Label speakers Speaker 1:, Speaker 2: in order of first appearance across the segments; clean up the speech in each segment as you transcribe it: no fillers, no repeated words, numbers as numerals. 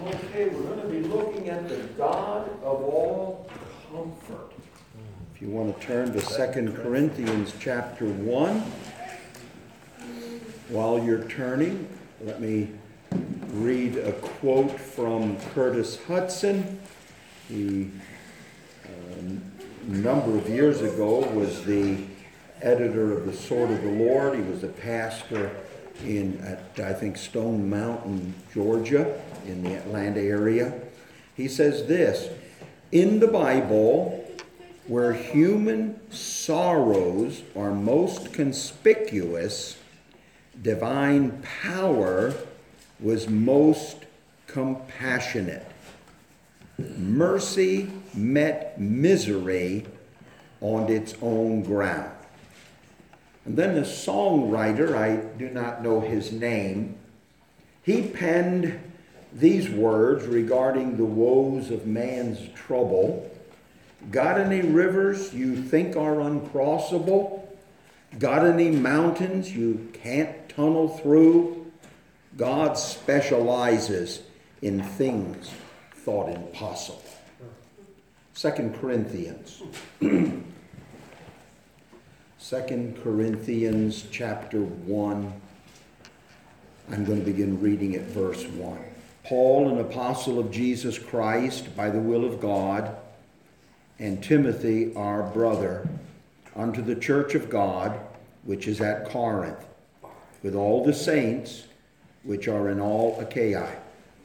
Speaker 1: Okay, we're going to be looking at the God of all comfort. If you want to turn to 2 Corinthians chapter 1. While you're turning, let me read a quote from Curtis Hudson. He, a number of years ago, was the editor of the Sword of the Lord. He was a pastor at I think Stone Mountain, Georgia, in the Atlanta area. He says this: in the Bible, where human sorrows are most conspicuous, divine power was most compassionate. Mercy met misery on its own ground. And then the songwriter, I do not know his name, he penned these words regarding the woes of man's trouble. Got any rivers you think are uncrossable? Got any mountains you can't tunnel through? God specializes in things thought impossible. 2 Corinthians. 2 Corinthians chapter 1. I'm going to begin reading at verse 1. Paul, an apostle of Jesus Christ, by the will of God, and Timothy, our brother, unto the church of God, which is at Corinth, with all the saints which are in all Achaia.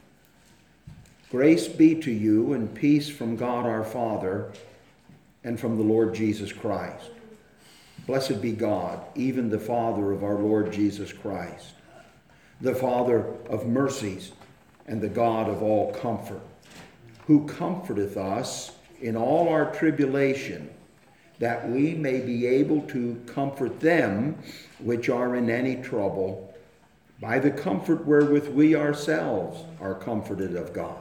Speaker 1: Grace be to you and peace from God our Father and from the Lord Jesus Christ. Blessed be God, even the Father of our Lord Jesus Christ, the Father of mercies and the God of all comfort, who comforteth us in all our tribulation, that we may be able to comfort them which are in any trouble, by the comfort wherewith we ourselves are comforted of God.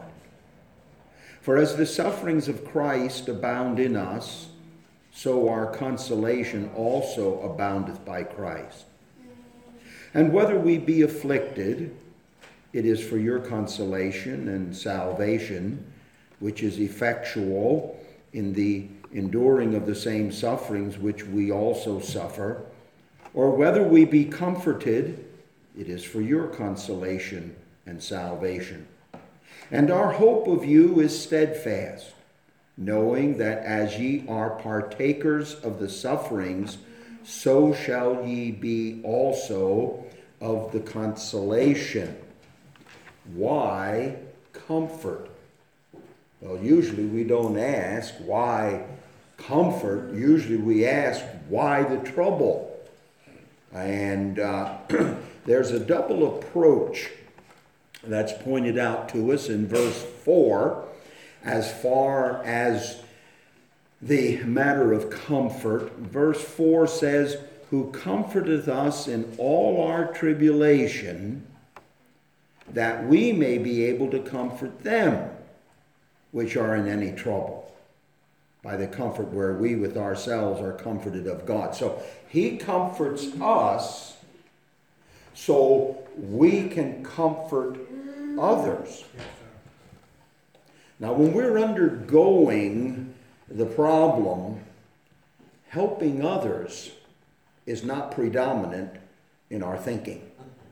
Speaker 1: For as the sufferings of Christ abound in us, so our consolation also aboundeth by Christ. And whether we be afflicted, it is for your consolation and salvation, which is effectual in the enduring of the same sufferings which we also suffer. Or whether we be comforted, it is for your consolation and salvation. And our hope of you is steadfast, knowing that as ye are partakers of the sufferings, so shall ye be also of the consolation. Why comfort? Well, usually we don't ask why comfort. Usually we ask why the trouble. And there's a double approach that's pointed out to us in verse 4 as far as the matter of comfort. Verse 4 says, who comforteth us in all our tribulation, that we may be able to comfort them which are in any trouble, by the comfort where we with ourselves are comforted of God. So he comforts us so we can comfort others. Now, when we're undergoing the problem, helping others is not predominant in our thinking.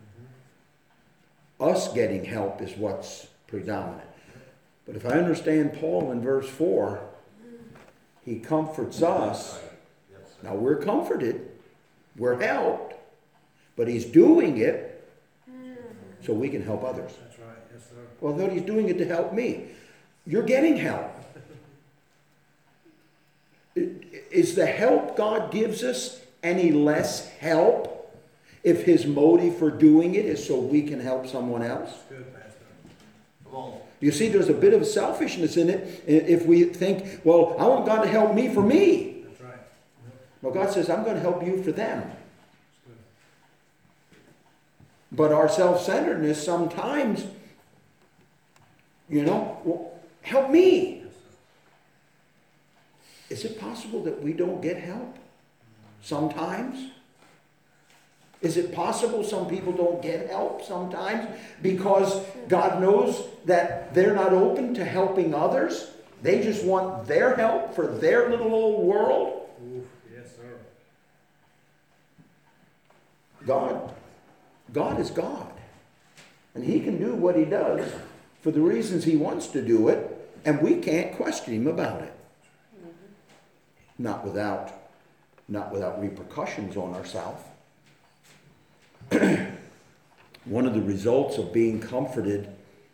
Speaker 1: Us getting help is what's predominant. But if I understand Paul in verse 4, he comforts us. Now we're comforted, we're helped, but he's doing it so we can help others.
Speaker 2: That's right, yes sir.
Speaker 1: Well, though he's doing it to help me, you're getting help. Is the help God gives us any less help if his motive for doing it is so we can help someone else?
Speaker 2: Good, Pastor. Come on.
Speaker 1: You see, there's a bit of selfishness in it if we think, well, I want God to help me for me.
Speaker 2: That's right.
Speaker 1: Well, God says, I'm going to help you for them.
Speaker 2: That's good.
Speaker 1: But our self-centeredness sometimes, well, help me. Is it possible that we don't get help sometimes? Is it possible some people don't get help sometimes because God knows that they're not open to helping others? They just want their help for their little old world?
Speaker 2: Oof, yes, sir.
Speaker 1: God is God. And He can do what He does for the reasons He wants to do it, and we can't question Him about it. Not without repercussions on ourselves. One of the results of being comforted,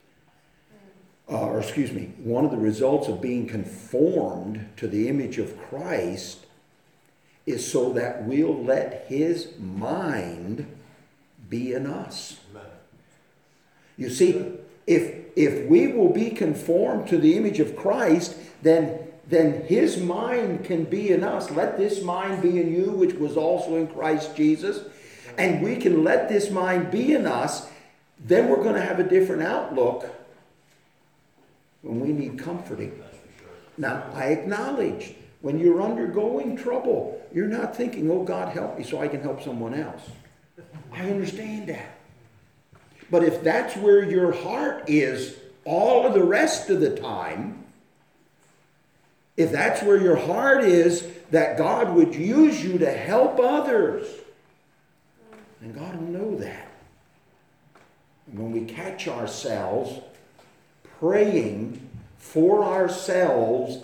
Speaker 1: one of the results of being conformed to the image of Christ is so that we'll let His mind be in us.
Speaker 2: Amen.
Speaker 1: You see, if we will be conformed to the image of Christ, then His mind can be in us. Let this mind be in you, which was also in Christ Jesus. And we can let this mind be in us. Then we're going to have a different outlook when we need comforting. Now, I acknowledge when you're undergoing trouble, you're not thinking, oh, God, help me so I can help someone else. I understand that. But if that's where your heart is all of the rest of the time, if that's where your heart is, that God would use you to help others, and God will know that. And when we catch ourselves praying for ourselves,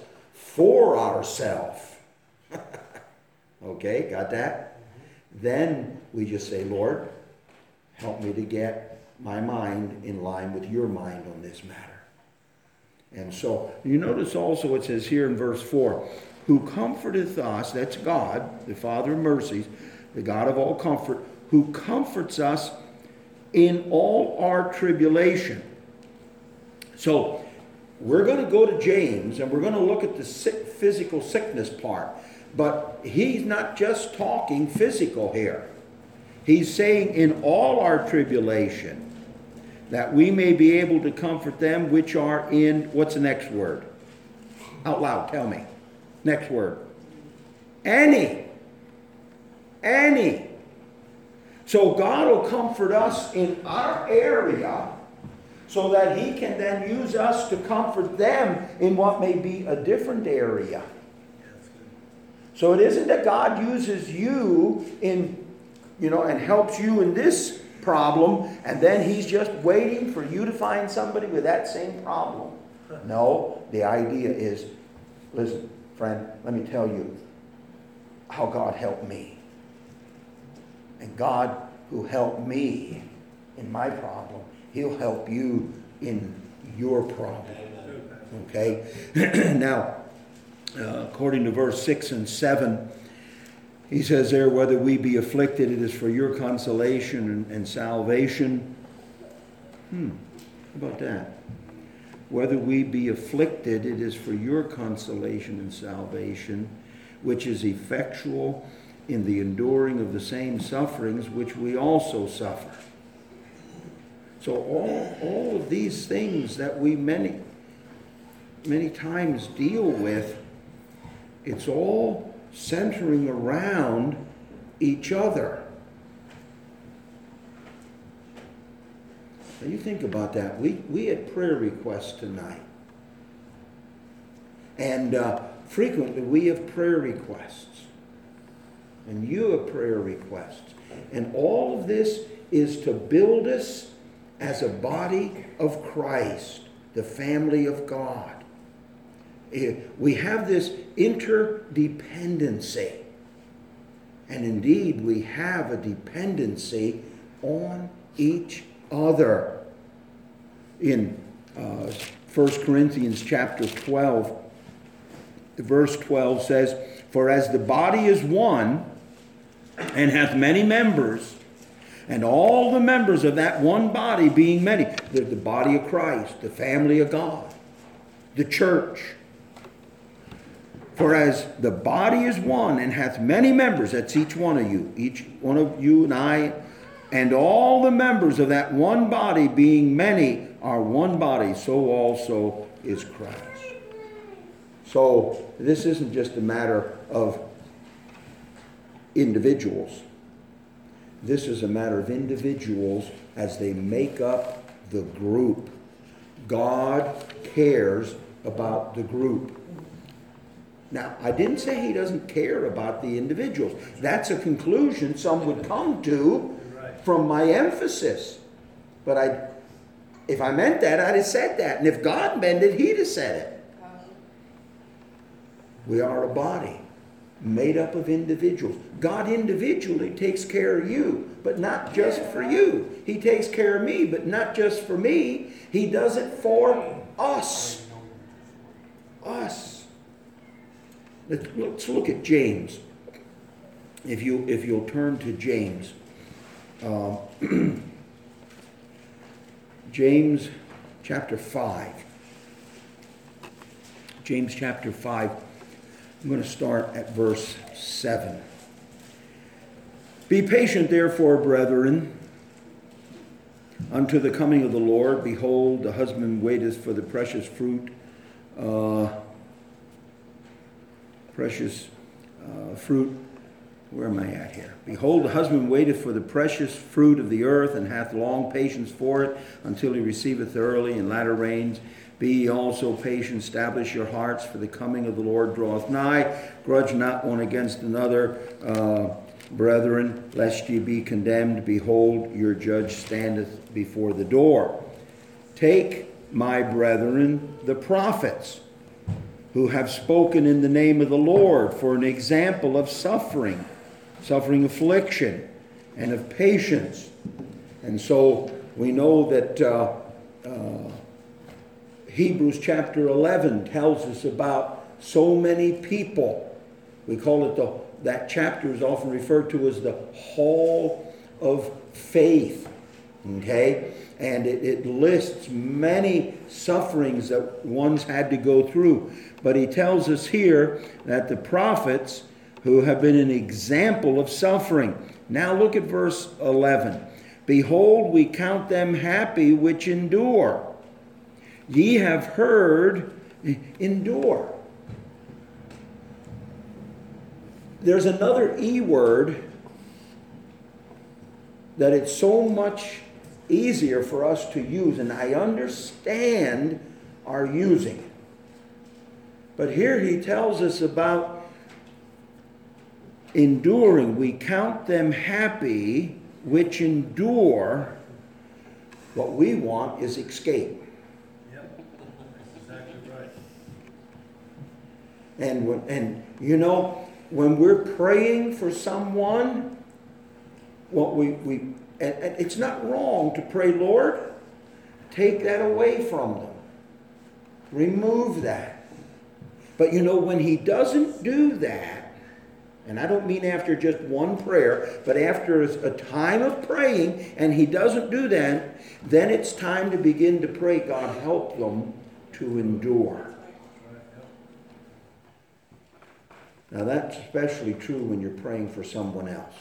Speaker 1: okay, got that? Then we just say, Lord, help me to get my mind in line with your mind on this matter. And so, you notice also it says here in verse 4, who comforteth us, that's God, the Father of mercies, the God of all comfort, who comforts us in all our tribulation. So, we're going to go to James and we're going to look at the physical sickness part. But he's not just talking physical here. He's saying in all our tribulation, that we may be able to comfort them which are in, what's the next word? Out loud, tell me. Next word. Any. So God will comfort us in our area so that He can then use us to comfort them in what may be a different area. So it isn't that God uses you in, and helps you in this problem, and then He's just waiting for you to find somebody with that same problem. No, the idea is, listen, friend, let me tell you how God helped me. And God, who helped me in my problem, He'll help you in your problem. Okay? Now, according to verse 6 and 7, he says there, whether we be afflicted, it is for your consolation and salvation. How about that? Whether we be afflicted, it is for your consolation and salvation, which is effectual in the enduring of the same sufferings which we also suffer. So all of these things that we many times deal with, it's all centering around each other. Now you think about that. We had prayer requests tonight. And frequently we have prayer requests. And you have prayer requests. And all of this is to build us as a body of Christ, the family of God. We have this interdependency. And indeed, we have a dependency on each other. In 1 Corinthians chapter 12, verse 12 says, for as the body is one, and hath many members, and all the members of that one body being many, the body of Christ, the family of God, the church. For as the body is one and hath many members, that's each one of you and I, and all the members of that one body being many are one body, so also is Christ. So this isn't just a matter of individuals. This is a matter of individuals as they make up the group. God cares about the group. Now, I didn't say he doesn't care about the individuals. That's a conclusion some would come to from my emphasis. But if I meant that, I'd have said that. And if God meant it, he'd have said it. We are a body made up of individuals. God individually takes care of you, but not just for you. He takes care of me, but not just for me. He does it for us. Us. Let's look at James. If you'll turn to James. James chapter 5. James chapter 5. I'm going to start at verse 7. Be patient, therefore, brethren, unto the coming of the Lord. Behold, the husband waiteth for the precious fruit. Where am I at here? Behold, the husband waiteth for the precious fruit of the earth, and hath long patience for it, until he receiveth the early and latter rains. Be ye also patient, establish your hearts, for the coming of the Lord draweth nigh. Grudge not one against another, brethren, lest ye be condemned. Behold, your judge standeth before the door. Take, my brethren, the prophets, who have spoken in the name of the Lord, for an example of suffering affliction, and of patience. And so we know that Hebrews chapter 11 tells us about so many people. We call it that chapter is often referred to as the Hall of Faith. Okay? And it lists many sufferings that one's had to go through. But he tells us here that the prophets who have been an example of suffering. Now look at verse 11. Behold, we count them happy which endure. Ye have heard, endure. There's another E word that it's so much easier for us to use, and I understand our using it. But here he tells us about enduring. We count them happy which endure. What we want is escape.
Speaker 2: Yep, that's exactly right.
Speaker 1: And you know, when we're praying for someone, what and it's not wrong to pray, Lord, take that away from them. Remove that. But you know, when he doesn't do that, and I don't mean after just one prayer, but after a time of praying, and he doesn't do that, then it's time to begin to pray, God, help them to endure. Now that's especially true when you're praying for someone else.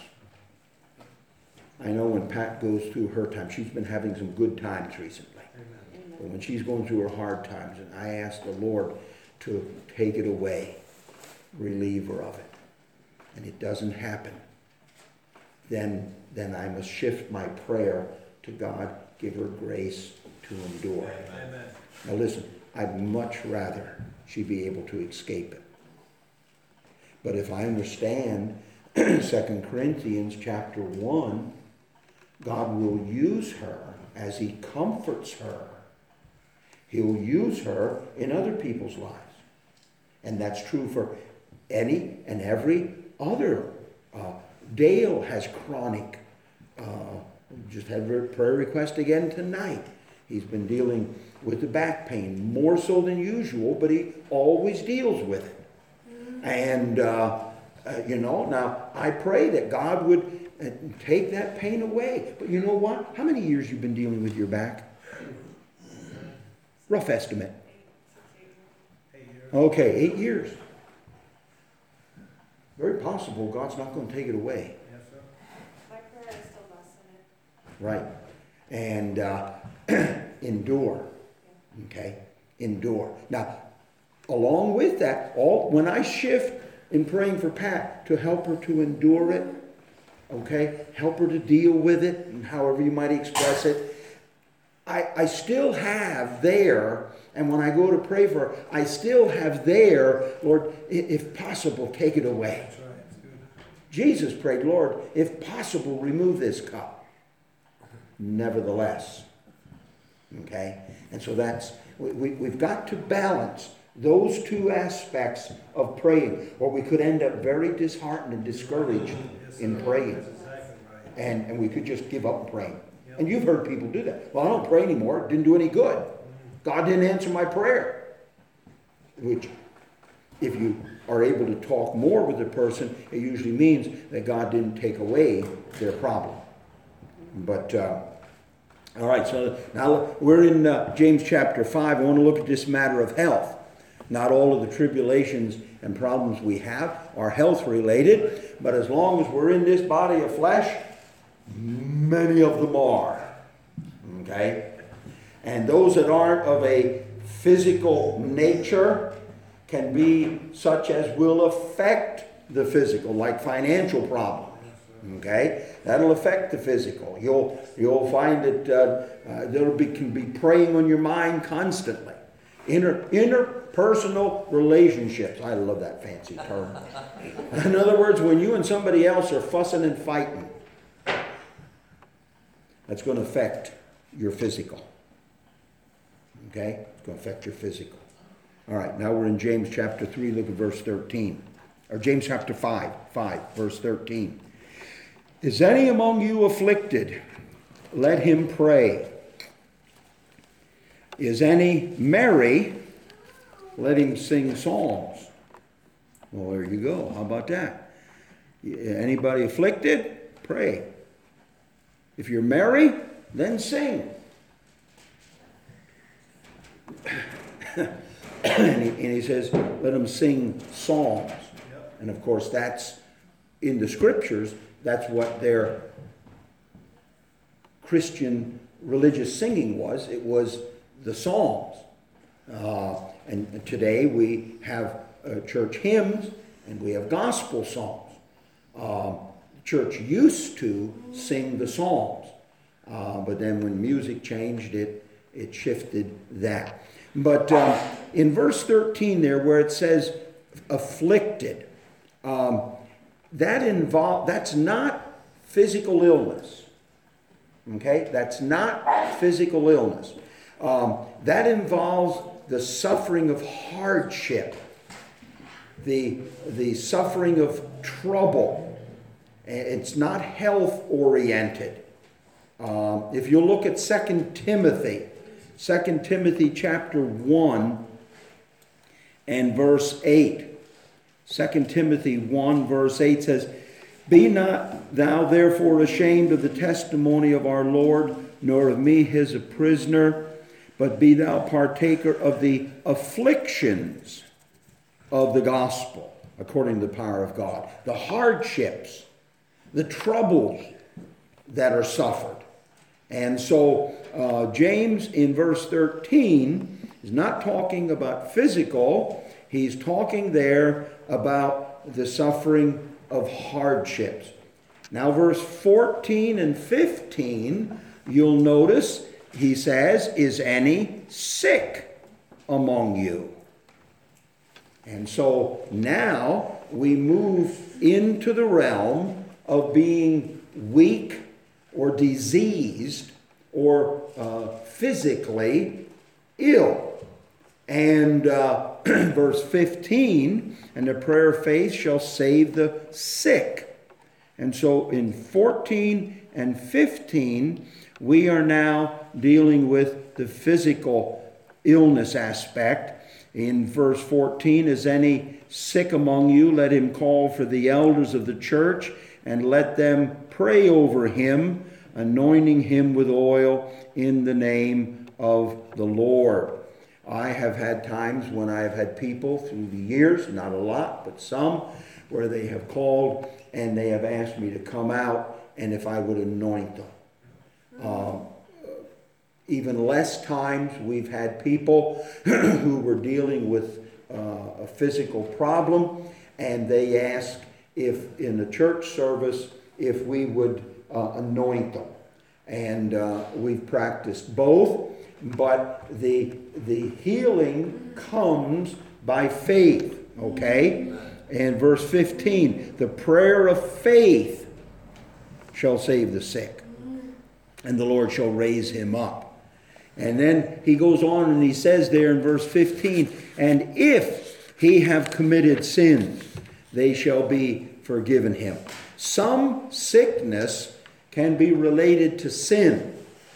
Speaker 1: I know when Pat goes through her time, she's been having some good times recently. Amen. But when she's going through her hard times, and I ask the Lord to take it away, relieve her of it, and it doesn't happen, then I must shift my prayer to God, give her grace to endure.
Speaker 2: Amen.
Speaker 1: Now listen, I'd much rather she be able to escape it. But if I understand 2 Corinthians chapter 1, God will use her as he comforts her. He'll use her in other people's lives. And that's true for any and every other. Dale has chronic, just had a prayer request again tonight. He's been dealing with the back pain, more so than usual, but he always deals with it. And, now I pray that God would take that pain away. But you know what? How many years you've been dealing with your back? Rough estimate.
Speaker 2: 8 years.
Speaker 1: Okay, 8 years. Very possible God's not going to take it away.
Speaker 2: Yes, sir.
Speaker 3: My prayer is to lessen it.
Speaker 1: Right. And endure. Okay? Endure. Now, along with that, when I shift in praying for Pat to help her to endure it, okay? Help her to deal with it, and however you might express it. I still have there, and when I go to pray for her, I still have there, Lord, if possible, take it away.
Speaker 2: That's right, it's good.
Speaker 1: Jesus prayed, Lord, if possible, remove this cup. Nevertheless. Okay? And so we've got to balance those two aspects of praying, or we could end up very disheartened and discouraged in praying.
Speaker 2: That's exactly right.
Speaker 1: And we could just give up praying. And you've heard people do that. Well, I don't pray anymore. It didn't do any good. God didn't answer my prayer. Which, if you are able to talk more with the person, it usually means that God didn't take away their problem. But, all right, so now we're in James chapter 5. I want to look at this matter of health. Not all of the tribulations and problems we have are health related, but as long as we're in this body of flesh, many of them are. Okay? And those that aren't of a physical nature can be such as will affect the physical, like financial problems. Okay? That'll affect the physical. You'll find that can be preying on your mind constantly. Interpersonal relationships. I love that fancy term. In other words, when you and somebody else are fussing and fighting, that's going to affect your physical. Okay? It's going to affect your physical. All right, now we're in James chapter 3, look at verse 13. Or James chapter 5, verse 13. Is any among you afflicted? Let him pray. Is any merry? Let him sing psalms. Well, there you go. How about that? Anybody afflicted? Pray. If you're merry, then sing. and he says, let them sing psalms.
Speaker 2: Yep.
Speaker 1: And of course, that's in the scriptures, that's what their Christian religious singing was. It was the psalms. And today we have church hymns and we have gospel songs. Church used to sing the psalms, but then when music changed, it shifted that. But in verse 13 there, where it says afflicted, that's not physical illness. Okay, that's not physical illness. That involves the suffering of hardship, the suffering of trouble. It's not health-oriented. If you look at 2 Timothy chapter 1 and verse 8. 2 Timothy 1 verse 8 says, Be not thou therefore ashamed of the testimony of our Lord, nor of me his a prisoner, but be thou partaker of the afflictions of the gospel, according to the power of God. The hardships, the troubles that are suffered. And so James in verse 13 is not talking about physical. He's talking there about the suffering of hardships. Now verse 14 and 15, you'll notice he says, Is any sick among you? And so now we move into the realm of being weak or diseased or physically ill. And verse 15, and the prayer of faith shall save the sick. And so in 14 and 15, we are now dealing with the physical illness aspect. In verse 14, is any sick among you? Let him call for the elders of the church and let them pray over him, anointing him with oil in the name of the Lord. I have had times when I have had people through the years, not a lot, but some, where they have called and they have asked me to come out and if I would anoint them. Even less times we've had people who were dealing with a physical problem, and they ask if in the church service if we would anoint them. And we've practiced both, but the healing comes by faith, okay? And verse 15, the prayer of faith shall save the sick, and the Lord shall raise him up. And then he goes on and he says there in verse 15, and if he have committed sins, they shall be forgiven him. Some sickness can be related to sin.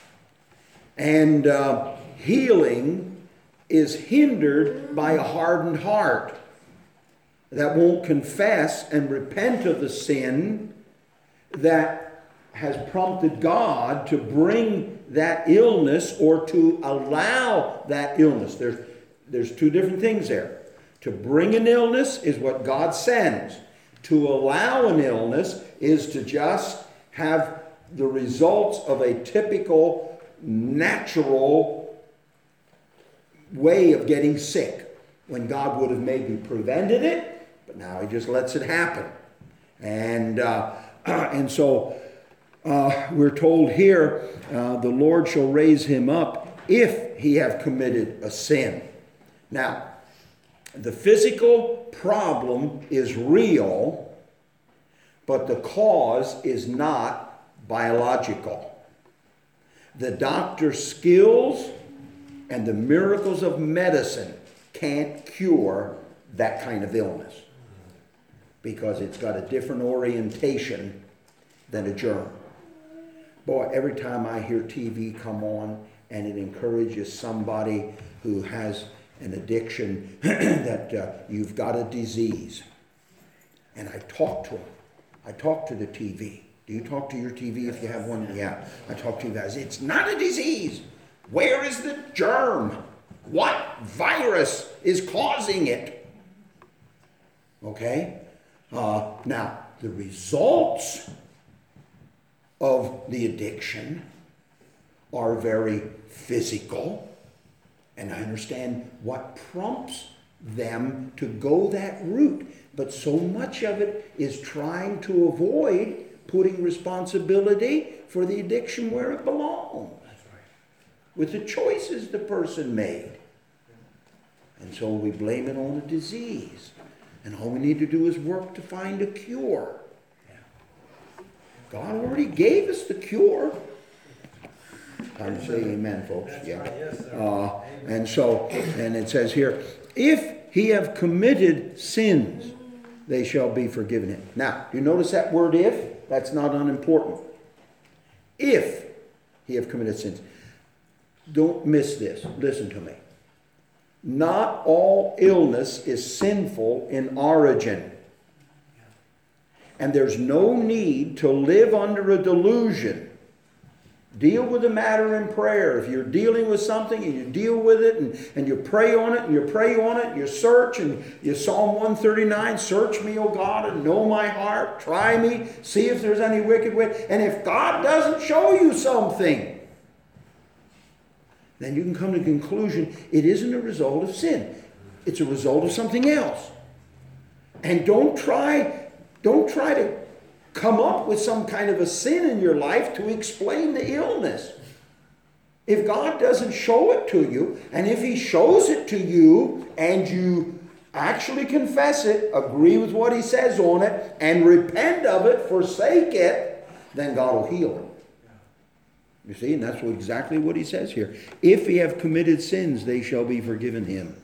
Speaker 1: And healing is hindered by a hardened heart that won't confess and repent of the sin that has prompted God to bring that illness or to allow that illness. There's two different things there. To bring an illness is what God sends. To allow an illness is to just have the results of a typical, natural way of getting sick, when God would have maybe prevented it, but now he just lets it happen. And so we're told here, the Lord shall raise him up if he have committed a sin. Now, the physical problem is real, but the cause is not biological. The doctor's skills and the miracles of medicine can't cure that kind of illness, because it's got a different orientation than a germ. Boy, every time I hear TV come on and it encourages somebody who has an addiction that you've got a disease, and I talk to them. I talk to the TV. Do you talk to your TV if you have one? Yeah, I talk to you guys. It's not a disease. Where is the germ? What virus is causing it? Okay? Now, the results of the addiction are very physical, and I understand what prompts them to go that route. But so much of it is trying to avoid putting responsibility for the addiction where it belongs. That's right. With the choices the person made. And so we blame it on a disease. And all we need to do is work to find a cure. God already gave us the cure. Time to say amen, folks.
Speaker 2: That's
Speaker 1: Yeah.
Speaker 2: right. Yes, sir.
Speaker 1: And it says here, if he have committed sins, they shall be forgiven him. Now, you notice that word if? That's not unimportant. If he have committed sins. Don't miss this. Listen to me. Not all illness is sinful in origin. And there's no need to live under a delusion. Deal with the matter in prayer. If you're dealing with something and you deal with it and you pray on it and you pray on it and you search and you Psalm 139, search me, O God, and know my heart. Try me, see if there's any wicked way. And if God doesn't show you something, then you can come to the conclusion it isn't a result of sin. It's a result of something else. And don't try to come up with some kind of a sin in your life to explain the illness. If God doesn't show it to you, and if he shows it to you and you actually confess it, agree with what he says on it, and repent of it, forsake it, then God will heal it. You see, and that's exactly what he says here. If he have committed sins, they shall be forgiven him.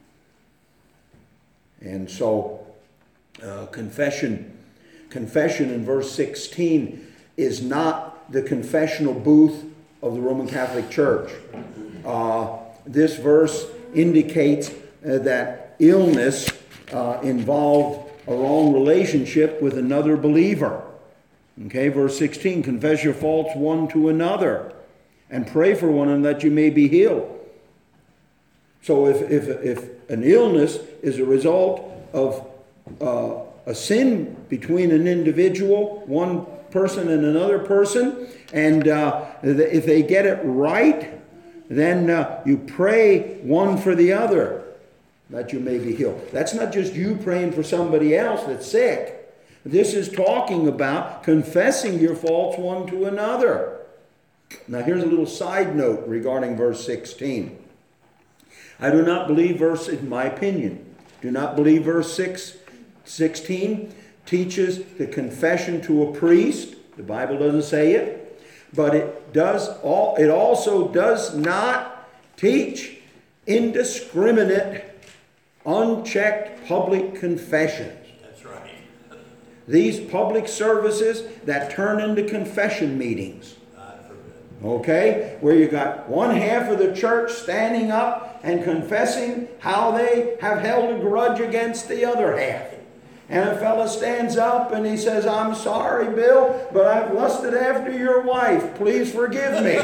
Speaker 1: And so, confession in verse 16 is not the confessional booth of the Roman Catholic Church. This verse indicates that illness involved a wrong relationship with another believer. Okay, verse 16, confess your faults one to another and pray for one another that you may be healed. So if an illness is a result of a sin between an individual, one person and another person, and if they get it right, then you pray one for the other that you may be healed. That's not just you praying for somebody else that's sick. This is talking about confessing your faults one to another. Now here's a little side note regarding verse 16. I do not believe in my opinion, do not believe verse 16 teaches the confession to a priest. The Bible doesn't say it. But it also does not teach indiscriminate, unchecked public confessions.
Speaker 4: That's right.
Speaker 1: These public services that turn into confession meetings.
Speaker 4: God forbid.
Speaker 1: Okay? Where you got one half of the church standing up and confessing how they have held a grudge against the other half. And a fella stands up and he says, I'm sorry, Bill, but I've lusted after your wife. Please forgive me.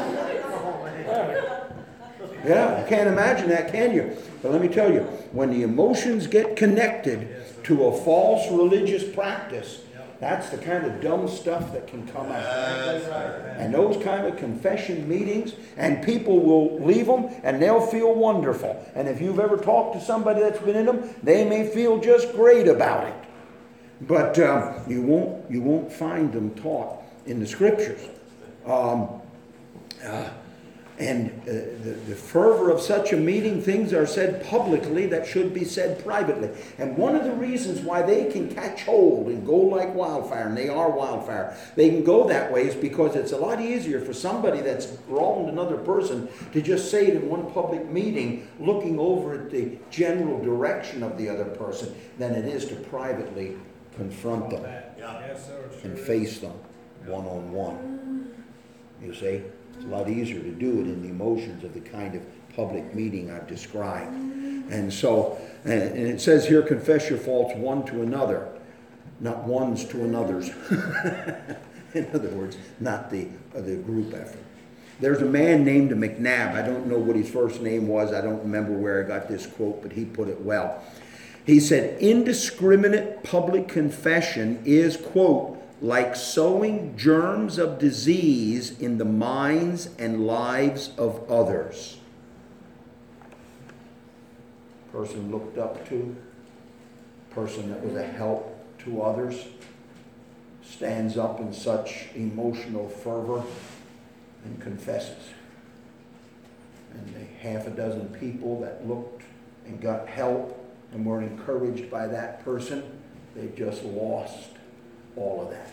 Speaker 1: Yeah, you can't imagine that, can you? But let me tell you, when the emotions get connected to a false religious practice, that's the kind of dumb stuff that can come out. And those kind of confession meetings, and people will leave them and they'll feel wonderful. And if you've ever talked to somebody that's been in them, they may feel just great about it. But you won't find them taught in the Scriptures. The fervor of such a meeting, things are said publicly that should be said privately. And one of the reasons why they can catch hold and go like wildfire, and they are wildfire, they can go that way is because it's a lot easier for somebody that's wronged another person to just say it in one public meeting, looking over at the general direction of the other person, than it is to privately confront them and face them one-on-one. You see? It's a lot easier to do it in the emotions of the kind of public meeting I've described. And so, and it says here, confess your faults one to another, not ones to another's. In other words, not the group effort. There's a man named McNabb. I don't know what his first name was. I don't remember where I got this quote, but he put it well. He said, indiscriminate public confession is, quote, like sowing germs of disease in the minds and lives of others. Person looked up to, person that was a help to others, stands up in such emotional fervor and confesses. And the half a dozen people that looked and got help and were encouraged by that person, they just lost all of that.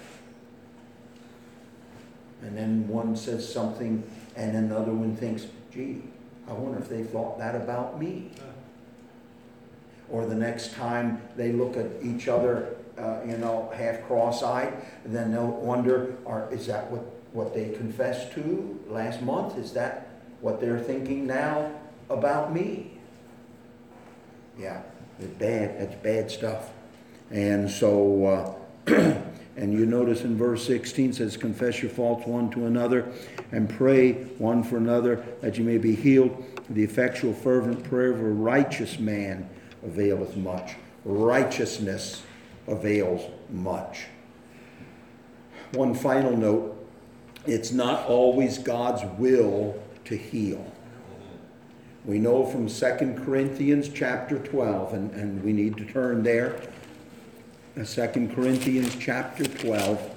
Speaker 1: And then one says something and another one thinks, gee, I wonder if they thought that about me. Or the next time they look at each other, half cross-eyed, and then they'll wonder, is that what they confessed to last month? Is that what they're thinking now about me? Yeah, it's bad. That's bad stuff. And so, and you notice in verse 16 says, confess your faults one to another and pray one for another that you may be healed. The effectual fervent prayer of a righteous man availeth much. Righteousness avails much. One final note, it's not always God's will to heal. We know from 2 Corinthians chapter 12, and we need to turn there. 2 Corinthians chapter 12.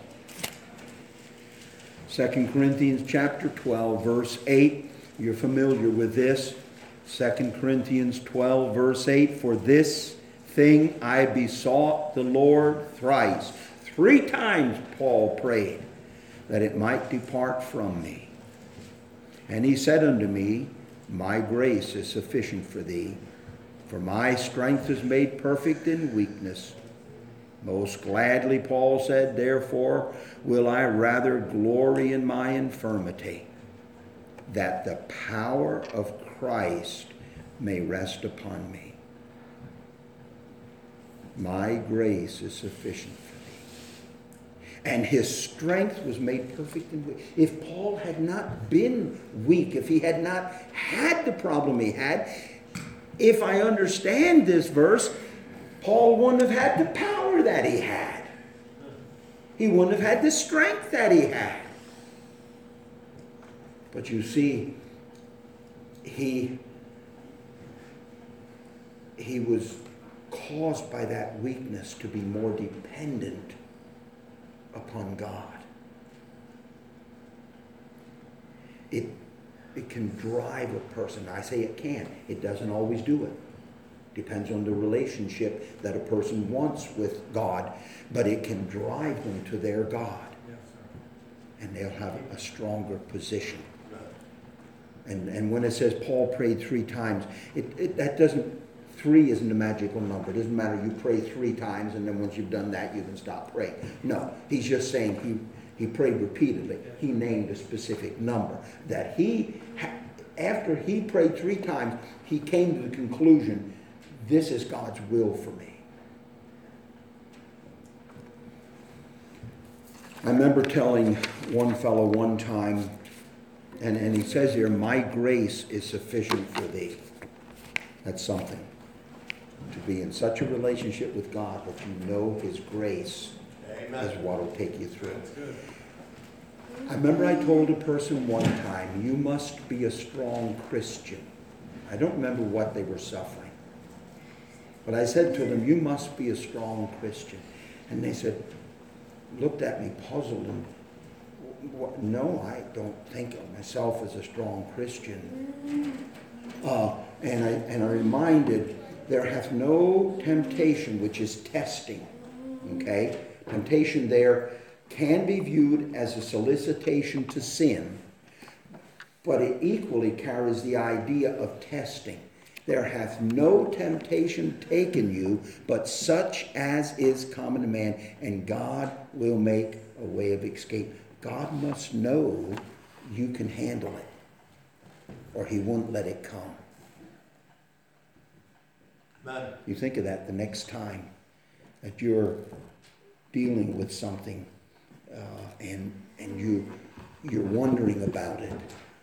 Speaker 1: 2 Corinthians chapter 12, verse 8. You're familiar with this. 2 Corinthians 12, verse 8. For this thing I besought the Lord thrice. 3 times Paul prayed that it might depart from me. And he said unto me, my grace is sufficient for thee, for my strength is made perfect in weakness. Most gladly, Paul said, therefore will I rather glory in my infirmity, that the power of Christ may rest upon me. My grace is sufficient for thee. And his strength was made perfect in weakness. If Paul had not been weak, if he had not had the problem he had, if I understand this verse, Paul wouldn't have had the power that he had. He wouldn't have had the strength that he had. But you see, he was caused by that weakness to be more dependent upon God. It can drive a person. I say it can. It doesn't always do it. Depends on the relationship that a person wants with God, but it can drive them to their God.
Speaker 2: Yes, sir.
Speaker 1: And they'll have a stronger position. And when it says Paul prayed 3 times, that doesn't, 3 isn't a magical number. It doesn't matter, you pray 3 times and then once you've done that you can stop praying. No, he's just saying he prayed repeatedly. He named a specific number. That after he prayed 3 times, he came to the conclusion, this is God's will for me. I remember telling one fellow one time, and he says here, my grace is sufficient for thee. That's something. To be in such a relationship with God that you know his grace is what will take you through.
Speaker 2: That's good.
Speaker 1: I remember I told a person one time, you must be a strong Christian. I don't remember what they were suffering. But I said to them, you must be a strong Christian. And they said, looked at me puzzled and, no, I don't think of myself as a strong Christian. And I reminded, there hath no temptation, which is testing. Okay? Temptation there can be viewed as a solicitation to sin, but it equally carries the idea of testing. There hath no temptation taken you, but such as is common to man, and God will make a way of escape. God must know you can handle it, or he won't let it come.
Speaker 2: Amen.
Speaker 1: You think of that the next time that you're dealing with something and you're wondering about it.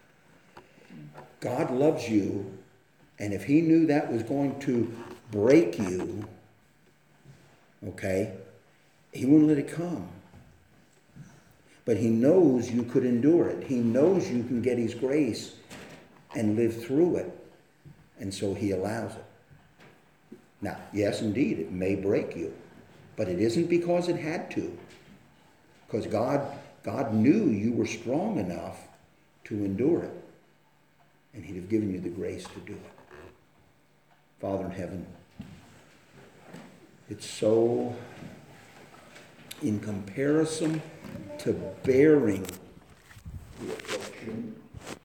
Speaker 1: God loves you, and if he knew that was going to break you, okay, he wouldn't let it come. But he knows you could endure it. He knows you can get his grace and live through it. And so he allows it. Now, yes, indeed, it may break you. But it isn't because it had to. Because God knew you were strong enough to endure it. And he'd have given you the grace to do it. Father in heaven, it's so, in comparison to bearing the affliction